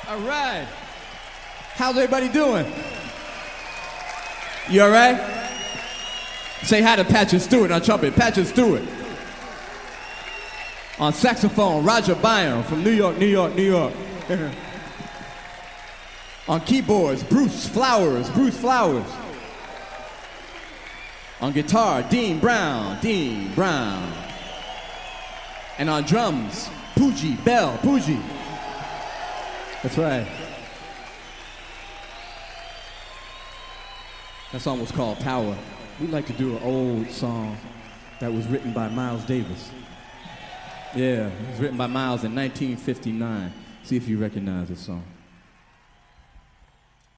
All right. How's everybody doing? You all right? Say hi to Patrick Stewart on trumpet. Patrick Stewart. On saxophone, Roger Byron from New York, New York, New York. On keyboards, Bruce Flowers. On guitar, Dean Brown. And on drums, Poogie Bell. That's right. That song was called Power. We'd like to do an old song that was written by Miles Davis. Yeah, it was written by Miles in 1959. See if you recognize this song.